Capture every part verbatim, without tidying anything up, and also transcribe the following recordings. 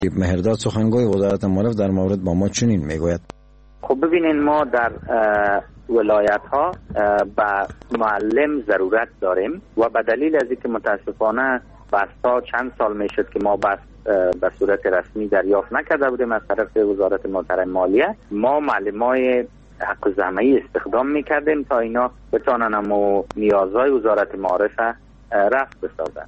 مهرداد سخنگوی وزارت معارف در مورد با ما چنین میگوید. خب ببینین، ما در ولایت ها به معلم ضرورت داریم و به دلیل از اینکه متاسفانه بستا چند سال میشد که ما بس به صورت رسمی دریافت نکرده بودیم از طرف وزارت محترم مالیه، ما معلمای حق زحمه‌ای استخدام میکردیم تا اینا بتانن همو نیازهای وزارت معارف رفع بسازن.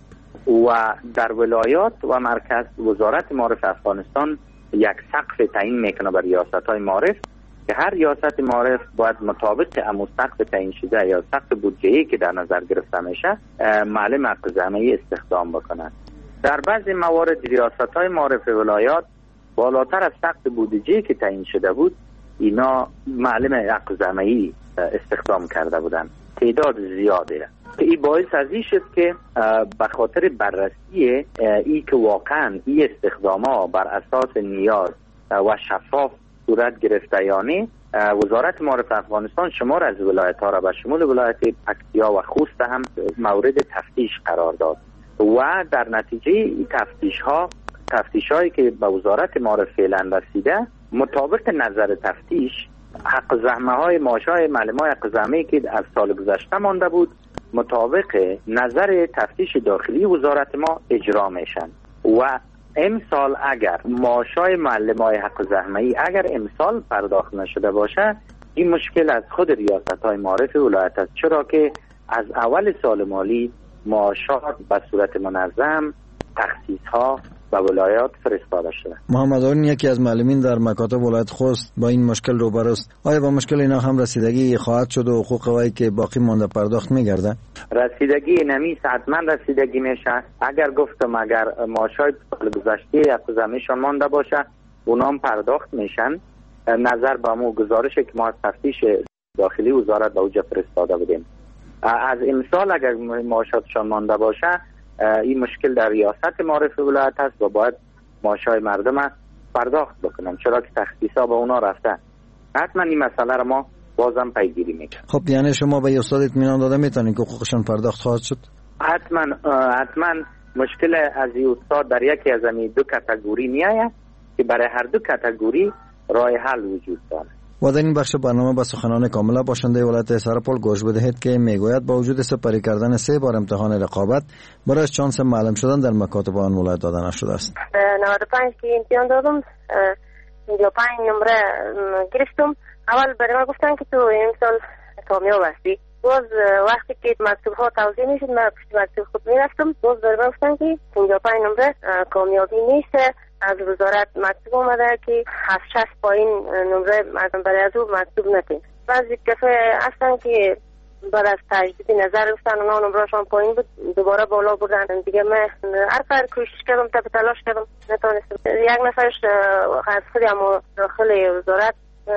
و در ولایات و مرکز وزارت معارف افغانستان یک سقف تعیین میکنه بر ریاست‌های معارف که هر ریاست معارف باید مطابق امو سقف تعیین شده یا سقف بودجه‌ای که در نظر گرفته میشه معلم حق زحمه‌ای استخدام بکنه. در بعضی موارد ریاست‌های معارف ولایات بالاتر از سقف بودجه‌ای که تعیین شده بود اینا معلم حق زحمه‌ای استخدام کرده بودند، تعداد زیاده. این باعث از این شد که به خاطر بررسی ای که واقعا این استخدام‌ها بر اساس نیاز و شفاف صورت گرفته یا نه، وزارت معارف افغانستان شمار از ولایت‌ها را به شمول ولایت پکتیا و خوست هم مورد تفتیش قرار داد و در نتیجه این تفتیش‌ها تفتیش‌هایی که به وزارت معارف فعلا رسیده مطابق نظر تفتیش حق زحمه‌های معاش‌های معلم‌های حق زحمه‌ای که از سال گذشته مانده بود مطابق نظر تفتیش داخلی وزارت ما اجرا میشن و امسال اگر معاش‌های معلم‌های حق زحمه‌ای اگر امسال پرداخت نشده باشه این مشکل از خود ریاست‌های معارف ولایت است، چرا که از اول سال مالی معاشات به صورت منظم تخصیص‌ها به ولایات فرستاده شده. محمد آرون یکی از معلمین در مکاتب ولایت خوست با این مشکل روبروست. آیا با مشکل اینا هم رسیدگی خواهد شد و حقوق وایی که باقی مانده پرداخت میگرده؟ رسیدگی نمیشه، حتما رسیدگی میشه. اگر گفتم اگر معاشای سال گذشته حق زحمه‌شان مانده باشه اونا هم پرداخت میشن. نظر به مو گزارش که ما از تفتیش داخلی وزارت به اوجا فرستاده بودیم. از امسال اگر معاشاتشان مانده باشه این مشکل در ریاست معارف ولایت هست و باید معاشای مردم پرداخت بکنن، چرا که تخصیصا به اونا رفته. حتما این مسئله را ما بازم پیگیری میکنیم. خب یعنی شما به استاد اطمینان داده میتونید که حقوقشان پرداخت خواهد شد؟ حتما حتما مشکل از این استاد در یکی از این دو کاتگوری میآید که برای هر دو کاتگوری راه حل وجود دارد. و در این بخش برنامه با سخنان کاملا باشنده ولایت سرپل گوش بدهید که میگوید با وجود سپری کردن سه بار امتحان رقابت برای چانس معلم شدن در مکاتب آن ولایت داده نشده است. نود و پنج که امتحان دادم پنجاه و پنج نمره گرفتم. اول برای من گفتن که تو امسال کامیاب هستی. باز وقتی که مکتوب ها توضیح میشد من پشت مکتوب خود میرفتم، باز برای من گفتن که پنجاه و پنج نمره کامیابی نیست. از وزارت مکتوب اومده که هفت شصت پایین نمره برای از او مکتوب نکنید. بعضی کسای هستن که بعد از تجدید نظر گفتن اونا نمرهشان پایین بود دوباره بالا بردن. دیگه من هر قدر کوشش کردم تا تلاش کردم نتونستم. یک نفرش از خود هم داخل وزارت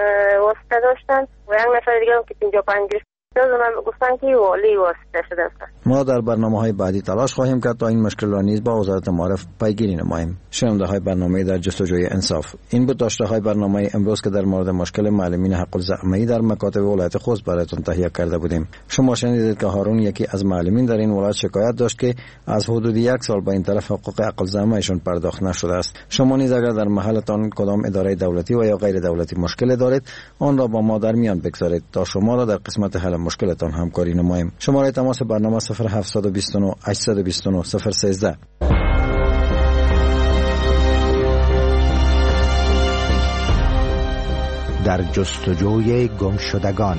واسطه داشتن و یک نفر دیگه هم که پنجاه و پنج من گفتن که والی واسطه شده است. ما در برنامه‌های بعدی تلاش خواهیم کرد تا این مشکل را نیز با وزارت معارف پیگیری نماییم. شنونده‌های برنامه در جستجوی انصاف، این بود داشته‌های برنامه امروز که در مورد مشکل معلمین حق الزحمه‌ای در مکاتب ولایت خوست برایتون تهیه کرده بودیم. شما شنیدید که هارون یکی از معلمین در این ولایت شکایت داشت که از حدود یک سال با این طرف حقوق حق الزحمه‌ایشون پرداخت نشده است. شما نیز اگر در محلتان کدام اداره دولتی و یا غیر دولتی مشکل دارید آن را با ما در میان بگذارید تا شما را در قسمت حل مشکلتان همکاری نماییم. شماره تماس برنامه صفر هفت دو نه هشت دو نه صفر یک سه. در جستجوی گمشدگان.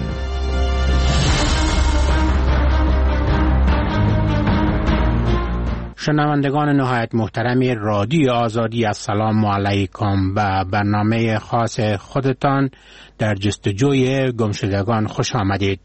شنوندگان نهایت محترم رادیو آزادی، السلام علیکم. به برنامه خاص خودتان در جستجوی گمشدگان خوش آمدید.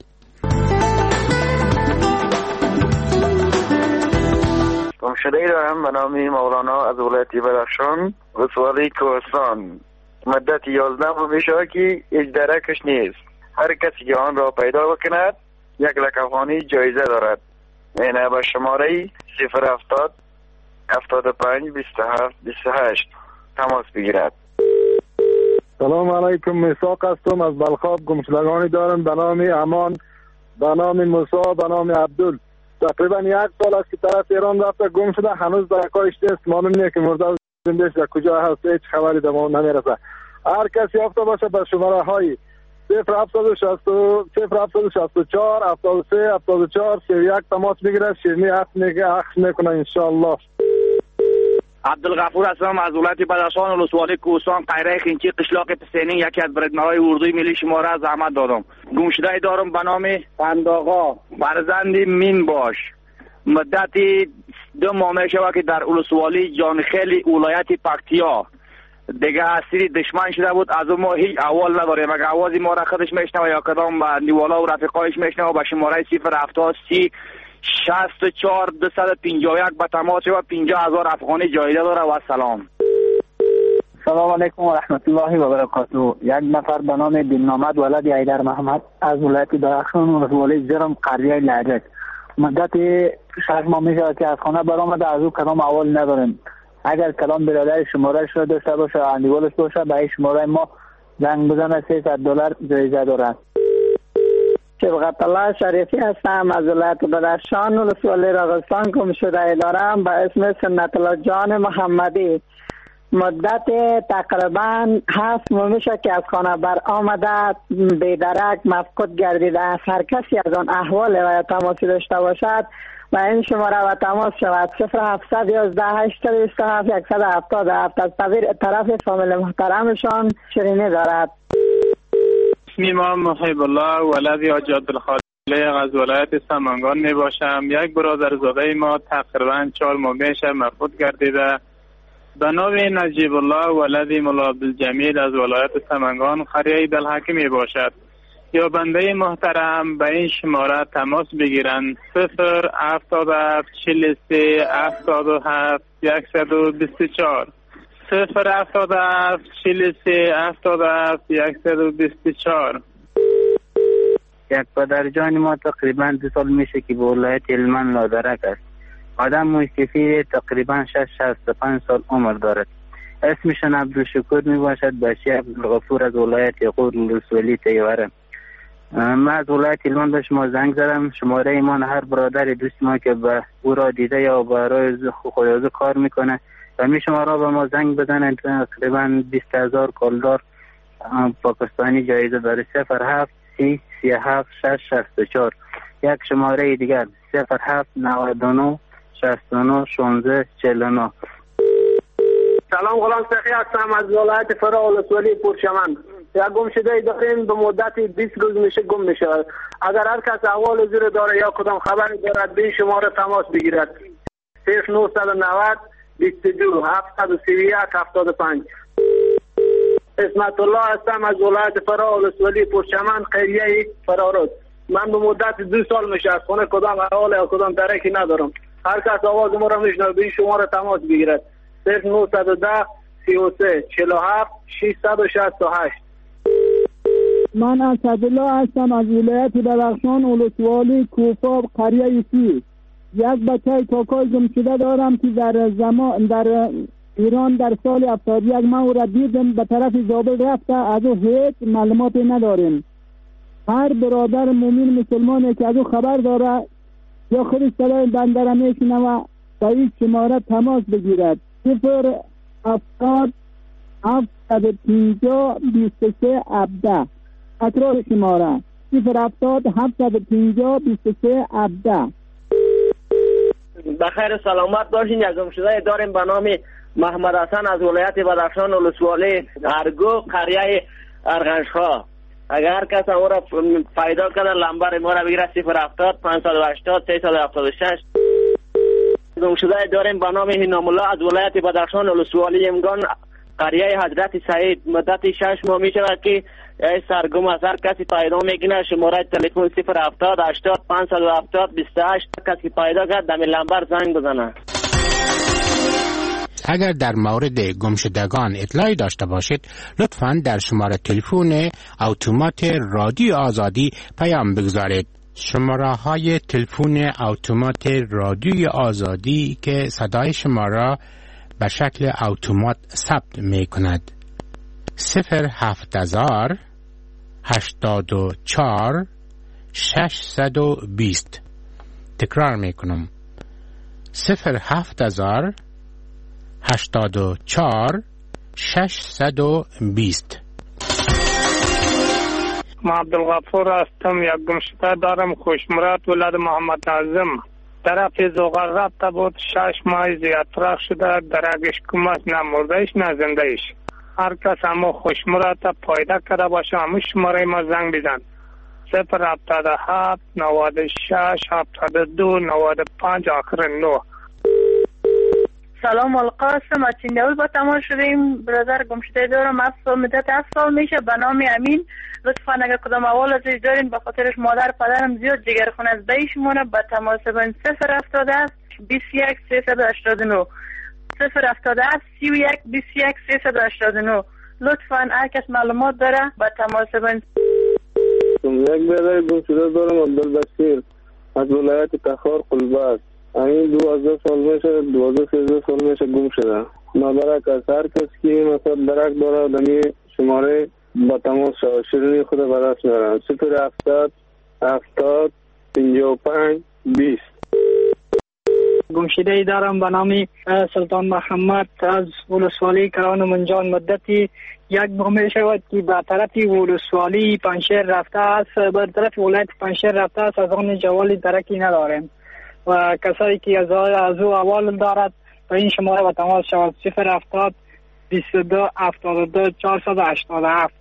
گمشده‌ای دارم به نام مولانا از ولایت بدخشان ولسوالی کوهستان. مدت یازده ماه میشه که هیچ درکش نیست. هر کسی که آن را پیدا بکند یک لک افغانی جایزه دارد. اینه به شماره صفر هفتاد هفتاد و پنج بیست و هفت بیست و هشت تماس بگیرد. سلام علیکم، میثاق هستم از بلخاب. گمشدگانی دارم به نام امان، به نام موسی، به نام عبدل. تقریبا یک سال است که طرف ایران رفته گم شده، هنوز درکایش نیست. معلوم نیست که مرده بیش کجا هست هیچ خبری در ما نمیرسه. هر کسی یافته باشه به شماره های صفر هفتصد و شصت صفر هفتصد و شصت و چهار هفتاد و سه هفتاد و چهار سی و یک تماس بگیره. شیرینی عکس میگه عکس میکنه انشاءالله. عبدالغفور هستم از ولایت بدخشان ولسوالی کوهستان قیره خینچی قشلاق پسینی. یکی از برادرای اردوی ملی شماره از زحمت دادم. گمشده دارم به نام بندآقا فرزند مین باش. مدتی دو ماه میشه که در ولسوالی جانخیل ولایت پکتیا دیگه اسیر دشمن شده بود. از اون ما هیچ احوال نداریم. اگر آوازی ما را خودش میشنوه یا کدام نیوالا و رفیقایش میشنوه به شماره صفر هفتاد سی شصت و چهار دویست و پنجاه و یک به تماس و پنجاه هزار افغانی جایزه داره. و سلام. سلام علیکم و رحمت الله و برکاته. یک نفر به نام دلنامد ولد ایدر محمد از ولایت درخشان ولسوالی جرم قریه لهجه. مدت شش ماه میشه که از خانه برآمده. از او کدام احوال نداریم. اگر کدام برادر شمارهش را داشته باشه اندیوالش باشه به این شماره ما زنگ بزنه. سیصد دلار جایزه دارد. شفقت الله شریفی هستم از ولایت بدخشان ولسوالی راغستان. گمشده دارم به اسم سنت الله جان محمدی. مدت تقریبا هفت ماه میشه که از خانه بر آمده بیدرک مفقود گردیده. هر کسی از آن احوال و تماسی داشته باشد و این شماره و تماس شود. صفر هفتصد یازده هشتصد و بیست و هفت صد و هفتاد و هفت. از طرف فامیل محترمشان شیرینی دارد. اسمی ما محب الله ولد حاجی عبدالخالق از ولایت سمنگان می باشم. یک برادرزاده ما تقریبا چهار ماه میشه مفقود گردیده. به نام نجیب الله ولد مولا عبدالجمیل از ولایت سمنگان قریه دلحکی می باشد. یا بنده محترم به این شماره تماس بگیرند. صفر هفتاد و هفت چهل و سه هفتاد و هفت صد و بیست و چهار صفر هفتاد و هفت چهل و سه هفتاد و هفت صد و بیست و چهار. یک پدر جان ما تقریبا دو سال میشه که به ولایت هلمند لادرک است. آدم مشکفی تقریبا شش شصت و پنج سال عمر دارد. اسمشان عبدالشکور می باشد. بشی عبدالغفور از ولایت غور ولسوالی تیوره. من از ولایت هلمند به شما زنگ زدم. شماره ایمان هر برادر دوست ما که به او را دیده یا برای خودازو کار میکنه و می شما را به ما زنگ بزنن. تقریبا بیست هزار کالدار پاکستانی جایزه داره. صفر هفت سی سی هفت شش شصت و چهار. یک شماره دیگر صفر هفت نود و نه شصت و نه شانزده چهل و نه. سلام، غلام سخی هستم از ولایت فرا ولسوالی پورشمند. یک گم شده داریم به مدت بیست روز میشه گم میشه. اگر هر کس احوال زیر داره یا کدام خبری دارد به این شماره تماس بگیرد. صفر نهصد و نود بیست و دو هفتصد و سی و یک هفتاد و پنج. اسمت الله هستم از ولایت فرا ولسوالی پورشمند قریه فرارود. من به مدت دو سال میشه از خونه کدام احوال یا کدام درکی ندارم. هر کس آواز ما را میشنوه به این شماره تماس بگیرد. صفر نهصد و ده سی و سه چهل و هفت ششصد و شصت و هشت. من اسدالله هستم از ولایت درخشان ولسوالی کوفاب قریه سی. یک بچه کاکای گم شده دارم که در زمان در ایران در سال هفتاد و یک من او را دیدم به طرف زابل رفته. از او هیچ معلوماتی نداریم. هر برادر مومن مسلمانی که از او خبر داره یا خودش صدای بنده را میشنوه با این شماره تماس بگیرد. صفر هفتاد هفتصد و پنجاه بیست و سه هفده. تکرار شماره صفر هفتاد هفتصد و پنجاه بیست و سه هفده. بخیر سلامت باشین. یک گم شده داریم به نام محمد حسن از ولایت بدخشان ولسوالی ارگو قریه ارغنشها. اگر هر کس او را پیدا کنه لمبر ما را بگیره. صفر هفتاد پانصد و هشتاد سیصد و هفتاد و شش. گم شده داریم به نام هینام الله از ولایت بدخشان ولسوالی امگان قریه حضرت سعید. مدت شش ماه می شود که سرگم است. هر کسی پیدا میکنه شماره تلفن صفر هفتاد هشتاد پانصد و هفتاد بیست و هشت. کسی پیدا کرد دم لمبر زنگ بزنه. اگر در مورد گمشدگان اطلاعی داشته باشید لطفاً در شماره تلفن اتومات رادیو آزادی پیام بگذارید. شماره های تلفن اتومات رادیو آزادی که صدای شما را به شکل اتومات ثبت می کند. صفر هفت هزار هشتاد و چهار ششصد و بیست. تکرار می کنم. صفر هفت هزار هشتاد و چهار ششصد و بیست. ما عبدالغفور هستم. یک گمشده دارم، خوشمراد ولد محمد ناظم. طرف زغال رفته بود، شش ماه زیادتر شده، درگش کمت نمردهش نه زندهش. هر کس همو خوشمراد پایده کرده باشه همو شماره ما زنگ بزن. صفر هفتاد و هفت نود و شش هفتاد و دو نود و پنج آخر نو. سلام القاسم، از چندول با تماس شدیم. برادر گمشده دارم، از مدت از سال میشه به نام امین. لطفا اگر کدام اول ازش دارین به خاطرش مادر پدرم زیاد جگرخون از بیشمونه به تماس بین صفر هفتاد است بیست و یک سیصد و هشتاد و نه صفر هفتاد است سی و یک بیست و یک سیصد و هشتاد و نه. لطفا هر کس معلومات داره به تماس بین. یک برادر گمشده دارم، عبدالبصیر از ولایت تخار قلبک. همین دوازده سال میشه، دوازده سیزده سال میشه گم شده. مبارک از هر کس که مثلا درک داره دمی شماره با تماس شد. شیرینی خود به دست میارن. صفر هفتاد هفتاد پنجاه و پنج بیست. گمشده ای دارم به نام سلطان محمد از ولسوالی کران منجان. مدتی یک ماه می شود که به طرف ولسوالی پنشیر رفته است، به طرف ولایت پنشیر رفته است. از آن جوالی درکی نداریم و کسایی که از از او اول دارد به این شماره با تماس شود. صفر هفتاد بیست و دو هفتاد و دو چهارصد و هشتاد و هفت.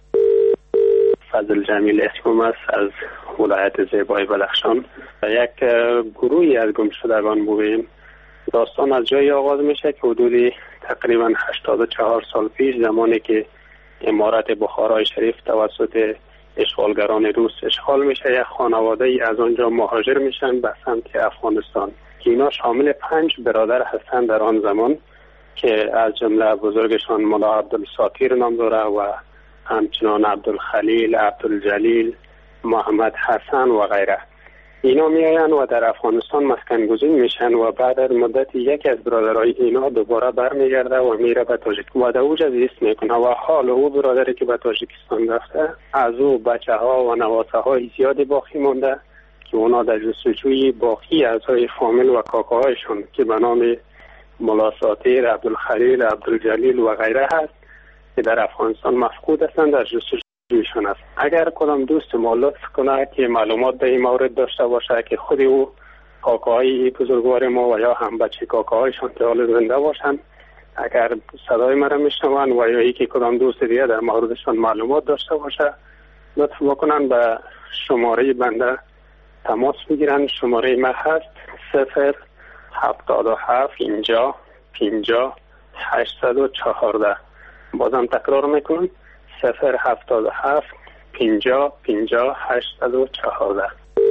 فضل جمیل اسمم است از ولایت زیبای بدخشان. یک گروهی از گمشدگان بودیم. داستان از جایی آغاز میشه که حدود تقریبا هشتاد و چهار سال پیش، زمانی که امارت بخارای شریف توسط اشغالگران روس اشغال میشه، یک خانواده ای از آنجا مهاجر میشن به سمت افغانستان که اینا شامل پنج برادر هستند در آن زمان که از جمله بزرگشان مولا عبدالساطیر نام داره و همچنان عبدالخلیل، عبدالجلیل، محمد حسن و غیره. اینا میاین و در افغانستان مسکن گزین میشن و بعد از مدت یکی از برادرای اینا دوباره برمیگرده و میره به تاجیکستان و دوج از ایست میکنه و حال او برادری که به تاجیکستان رفته از او بچه ها و نواسه های زیادی باقی مونده که اونا در جستجوی باقی اعضای فامیل و کاکاهایشون که به نام مولا ساطیر، عبدالخلیل، عبدالجلیل و غیره هست که در افغانستان مفقود هستند در جستجویشون است. اگر کدام دوست ما لطف کنه که معلومات به این مورد داشته باشه که خود او کاکاهای بزرگوار ما و یا هم بچه کاکاهایشان که حال زنده باشند، اگر صدای مرا میشنون و یا یکی کدام دوست دیگه در موردشان معلومات داشته باشه لطف بکنن به شماره بنده تماس بگیرن. شماره ما هست صفر هفتاد و هفت اینجا پینجا هشتصد و چهارده. بازم تکرار میکنم صفر هفتاد و هفت پینجا پینجا هشتصد و چهارده.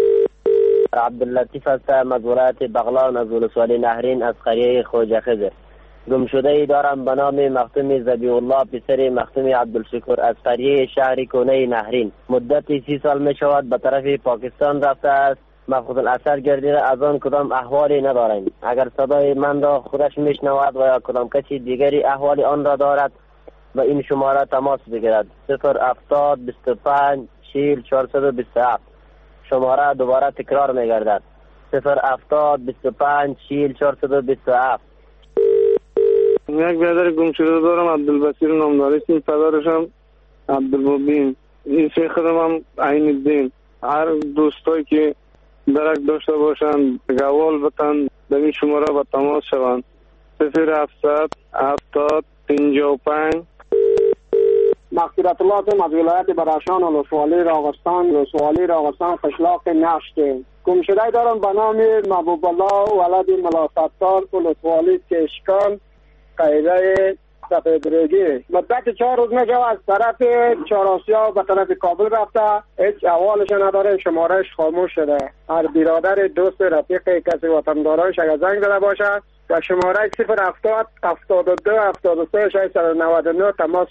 عبداللطیف هستم از ولایت بغلان از ولسوالی نهرین از قریه خوجه خضر. گمشده ای دارم به نام مختوم ذبیح الله پسر مختوم عبدالشکر از قریه شهر کنه نهرین. مدتی سی سال می شود به طرف پاکستان رفته است. مفقود الاثر گردیده، از آن کدام احوالی نداریم. اگر صدای من را خودش میشنود و یا کدام کسی دیگری احوالی آن را دارد و این شماره تماس بگیرد. صفر هفتاد بیست و پنج شیل چهارصد و بیست و هفت. شماره دوباره تکرار میگردد. صفر هفتاد بیست و پنج شیل چهارصد و بیست و هفت. یک برادر گم شده دارم، عبدالبصیر نام داره. اسم پدرشم عبدالمبین. این شیخم هم عین الدین. هر دوستایی که درک داشته باشند گوال بتن به این شماره با تماس شوند. صفر هفتاد هفتاد پنجاه و پنج. مغفرت الله از ولایت بدخشان ولسوالی راغستان ولسوالی راغستان قشلاق نشت. گمشده دارم به نام محبوب الله ولد ملا ستار ولسوالی کشکان قیره سفیدرگی. مدت چهار روز میشه از طرف چهارآسیا به طرف کابل رفته، هیچ احوالش نداره، شمارهش خاموش شده. هر برادر دوست رفیق کسی وطندارانش اگر زنگ زده باشه و شماره صفر هفتاد هفتاد و دو هفتاد و سه ششصد و نود و نه تماس.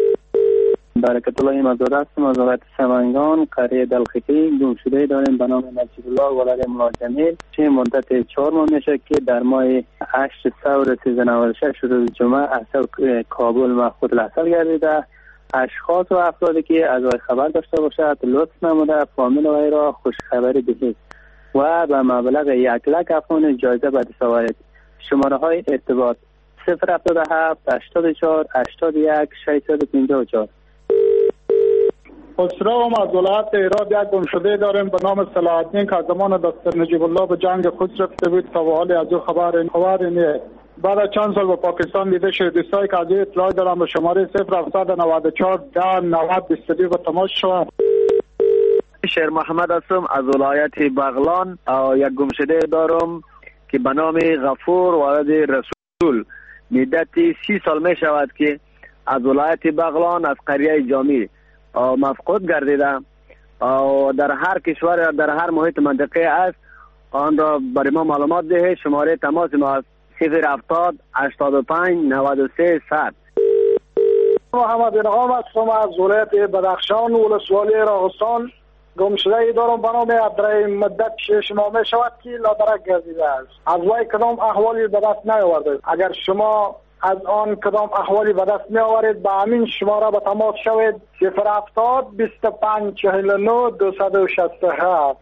برکت الله مزاده هستم از ولایت سمنگان قریه دلخکی. گمشده داریم به نام نجیب الله ولد مولا جمیل. چه مدت چهار ماه میشه که در ماه هشت ثور سیزده نود و شش روز جمعه از کابل مفقود الاثر گردیده. اشخاص و افرادی که از وی خبر داشته باشد لطف نموده فامیل وی را خوشخبری دهید و به مبلغ یک لک افغان جایزه به دست آورید. شماره های ارتباط صفر هفتاد و هفت هشتاد و چهار هشتاد و یک ششصد و پنجاه و چهار. خسرو از ولایت هرات یک گمشده داریم به نام صلاح الدین که از زمان دکتر نجیب الله به جنگ خود رفته بود تا به حال از او خبر خبر نیست. بعد از چند سال به پاکستان دیده شد. دوستایی که از این اطلاع دارم به شماره صفر هفتصد و نود و چهار ده نود بیست و دو به تماس شوم. شیر محمد هستم از ولایت بغلان. یک گمشده دارم که به نام غفور ولد رسول. مدتی سی سال می شود که از ولایت بغلان از قریه جامی مفقود گردیده و در هر کشور در هر محیط منطقه است. آن را برای ما معلومات ده. شماره تماس ما است صفر هفتاد هشتاد و پنج نود و سه صد. محمد انعام هستم از ولایت بدخشان ولسوالی راغستان. گمشده ای دارم به نام عبدالرحیم. مدت شش ماه می شود که لادرک گردیده است. از وی کدام احوالی به دست نیاورده. اگر شما از آن کدام احوالی به دست می آورید به همین شماره به تماس شوید صفر هفتاد بیست و پنج چهل و نه دویست و شصت و هفت.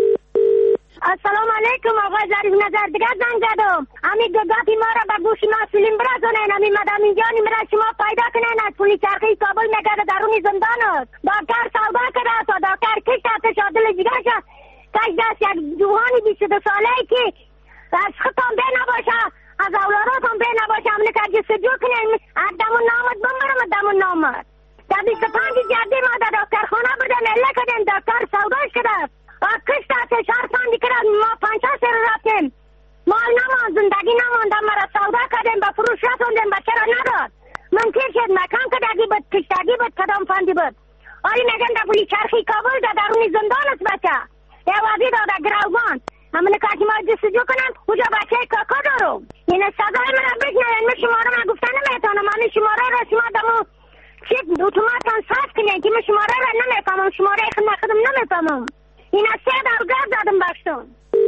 السلام علیکم آقای ظریف نظر دیگه زنگ زدم. امی گگاتی ما را به گوش مسئولین برسونین. امی مدام اینجا نیمره شما پیدا کنین. از پولیس چرخی کابل نگرده درونی زندان است. دکتر سودا کرده است و دکتر کشت است شادل جگرش است. کش دست یک جوانی بیست و دو ساله ای که از خطان بی نباشه از اولاداتون بی نباشه امنه که جستجو کنین. از دمون نامد بمرم از دمون نامد. در بیست و پنج جدی ما در دکتر خانه بودن اله کدن دکتر سوداش کرده است. کشت است شهر ساندی کرد ما پنجه سر رفتیم. مال نمان زندگی نماندم مرا سودا کردیم به فروش رسوندیم بچه را نداد. منکر شد مکان کدگی بود کشتگی بود کدام فندی بود. آلی میگن در پولی چرخی کابل در درونی زندان است بچه. یه وزی داده گروگان. همونه که ما جستجو کنن اوجا بچه کاکا دارم. این سزای من را بشنین. من شما را من گفتن نمیتونم. من شماره را شما دمو چیز اتوماتان صاف کنین که من شماره را نمیفهمم. شماره خدمت خودم نمیفهمم. این از سه درگاه زدم بخشون.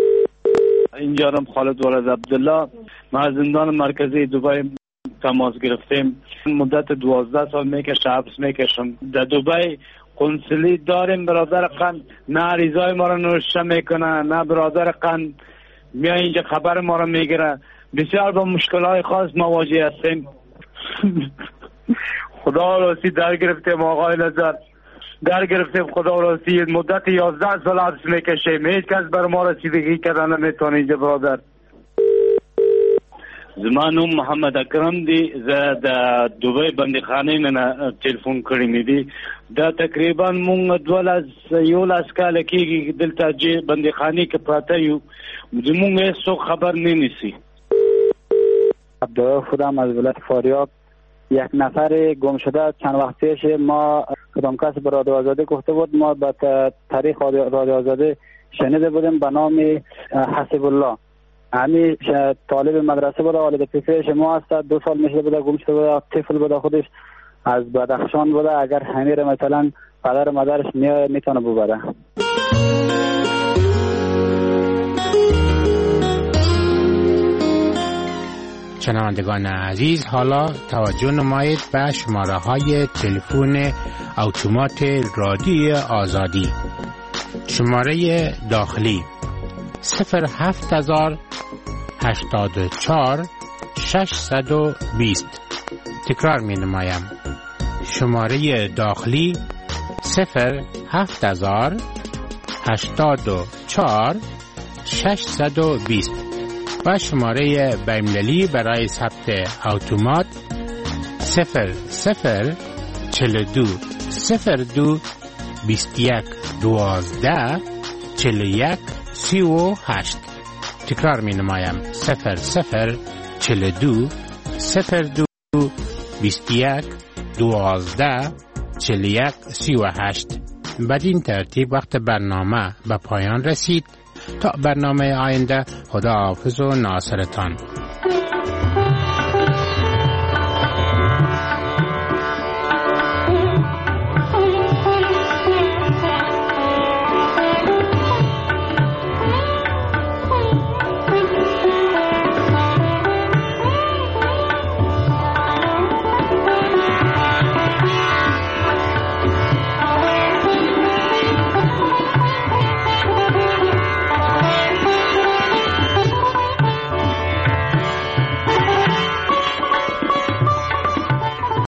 اینجا رم خالد ولد عبدالله. ما از زندان مرکزی دوبای تماس گرفتیم. مدت دوازده سال میکشه حبس میکشم. در دوبای قنصلی داریم. برادر قند نه عریضای ما را نوشته میکنه نه برادر قند میای اینجا خبر ما را میگیره. بسیار با مشکلهای خاص مواجه هستیم. خدا راستی در گرفتیم آقای نظر. در گرفتیم خدا راستی مدت یازده سال حبس میکشیم. هیچ کس بر ما رسیدگی کردن نمیتونه اینجا برادر. زمانم محمد اکرم دی ز د دوبای بندخانه نه تلیفون کړی مې دی دا تقریبا مونږ دول یو لاس کال کېږي دلته چې بندخانه کې پراته یو زمونږ هیڅ خبر نه نیسی. عبدالله خودم از ولایت فاریاب. یک نفر گم شده چند وقت پیش ما کدام کس به رادیو آزادی گفته بود. ما به تاریخ رادیو آزادی شنیده بودیم به نام حسب الله. همین طالب مدرسه بوده. والد پسرش ما هست. دو سال میشه بوده گم شده بوده. طفل بوده خودش از بدخشان بوده. اگر همین مثلا پدر مادرش میتونه ببره. شنوندگان عزیز حالا توجه نمایید به شماره های تلفن اتومات رادیو آزادی. شماره داخلی صفر هفت هزار هشتاد و چهار ششصد و بیست. تکرار می نمایم. شماره داخلی صفر هفت هزار هشتاد و چهار ششصد و بیست و شماره بین‌المللی برای ثبت اتومات صفر صفر چهل و دو صفر دو بیست و یک دوازده چهل و یک سی و هشت. تکرار می نمایم. صفر صفر چهل و دو صفر دو بیست و یک دوازده چهل و یک سی و هشت. بدین ترتیب وقت برنامه به پایان رسید. تا برنامه آینده خدا حافظ و ناصرتان.